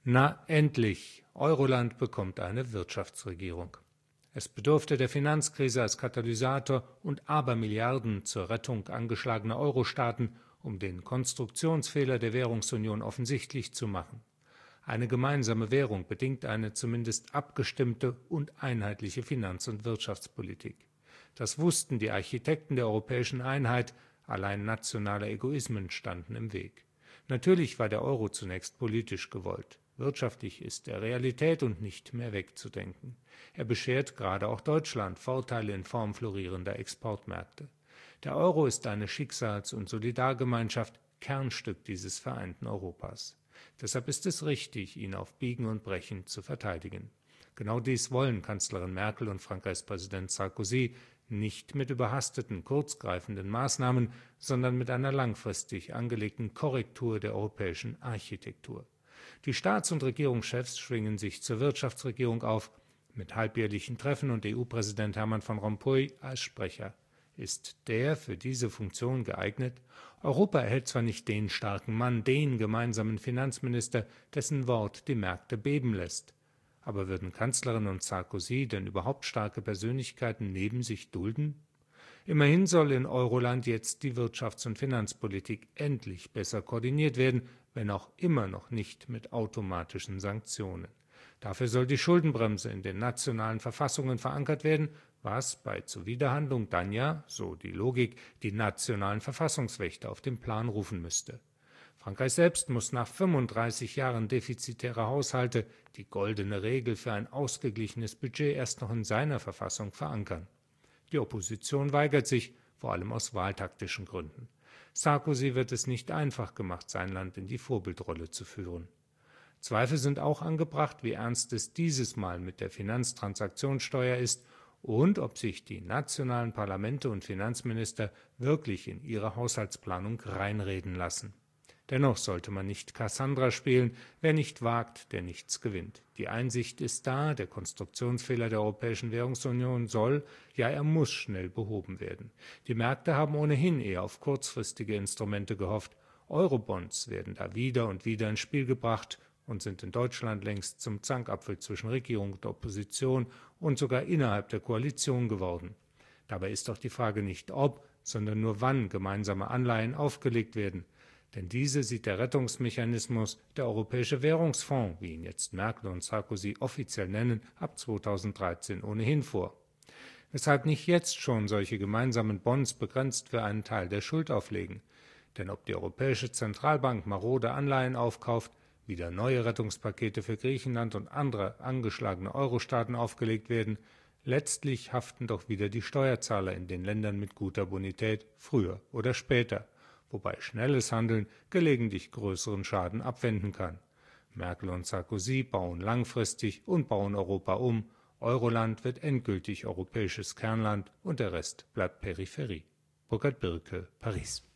Na endlich! Euroland bekommt eine Wirtschaftsregierung. Es bedurfte der Finanzkrise als Katalysator und Abermilliarden zur Rettung angeschlagener Euro-Staaten, um den Konstruktionsfehler der Währungsunion offensichtlich zu machen. Eine gemeinsame Währung bedingt eine zumindest abgestimmte und einheitliche Finanz- und Wirtschaftspolitik. Das wussten die Architekten der europäischen Einheit, allein nationale Egoismen standen im Weg. Natürlich war der Euro zunächst politisch gewollt. Wirtschaftlich ist er Realität und nicht mehr wegzudenken. Er beschert gerade auch Deutschland Vorteile in Form florierender Exportmärkte. Der Euro ist eine Schicksals- und Solidargemeinschaft, Kernstück dieses vereinten Europas. Deshalb ist es richtig, ihn auf Biegen und Brechen zu verteidigen. Genau dies wollen Kanzlerin Merkel und Frankreichs Präsident Sarkozy, nicht mit überhasteten, kurzgreifenden Maßnahmen, sondern mit einer langfristig angelegten Korrektur der europäischen Architektur. Die Staats- und Regierungschefs schwingen sich zur Wirtschaftsregierung auf, mit halbjährlichen Treffen und EU-Präsident Herman Van Rompuy als Sprecher. Ist der für diese Funktion geeignet? Europa erhält zwar nicht den starken Mann, den gemeinsamen Finanzminister, dessen Wort die Märkte beben lässt. Aber würden Kanzlerin und Sarkozy denn überhaupt starke Persönlichkeiten neben sich dulden? Immerhin soll in Euroland jetzt die Wirtschafts- und Finanzpolitik endlich besser koordiniert werden, wenn auch immer noch nicht mit automatischen Sanktionen. Dafür soll die Schuldenbremse in den nationalen Verfassungen verankert werden, was bei Zuwiderhandlung dann ja, so die Logik, die nationalen Verfassungswächter auf den Plan rufen müsste. Frankreich selbst muss nach 35 Jahren defizitärer Haushalte die goldene Regel für ein ausgeglichenes Budget erst noch in seiner Verfassung verankern. Die Opposition weigert sich, vor allem aus wahltaktischen Gründen. Sarkozy wird es nicht einfach gemacht, sein Land in die Vorbildrolle zu führen. Zweifel sind auch angebracht, wie ernst es dieses Mal mit der Finanztransaktionssteuer ist und ob sich die nationalen Parlamente und Finanzminister wirklich in ihre Haushaltsplanung reinreden lassen. Dennoch sollte man nicht Cassandra spielen, wer nicht wagt, der nichts gewinnt. Die Einsicht ist da, der Konstruktionsfehler der Europäischen Währungsunion soll, ja er muss schnell behoben werden. Die Märkte haben ohnehin eher auf kurzfristige Instrumente gehofft. Eurobonds werden da wieder und wieder ins Spiel gebracht und sind in Deutschland längst zum Zankapfel zwischen Regierung und Opposition und sogar innerhalb der Koalition geworden. Dabei ist doch die Frage nicht ob, sondern nur wann gemeinsame Anleihen aufgelegt werden. Denn diese sieht der Rettungsmechanismus, der Europäische Währungsfonds, wie ihn jetzt Merkel und Sarkozy offiziell nennen, ab 2013 ohnehin vor. Weshalb nicht jetzt schon solche gemeinsamen Bonds begrenzt für einen Teil der Schuld auflegen? Denn ob die Europäische Zentralbank marode Anleihen aufkauft, wieder neue Rettungspakete für Griechenland und andere angeschlagene Euro-Staaten aufgelegt werden, letztlich haften doch wieder die Steuerzahler in den Ländern mit guter Bonität, früher oder später. Wobei schnelles Handeln gelegentlich größeren Schaden abwenden kann. Merkel und Sarkozy bauen langfristig und bauen Europa um. Euroland wird endgültig europäisches Kernland und der Rest bleibt Peripherie. Burkhard Birke, Paris.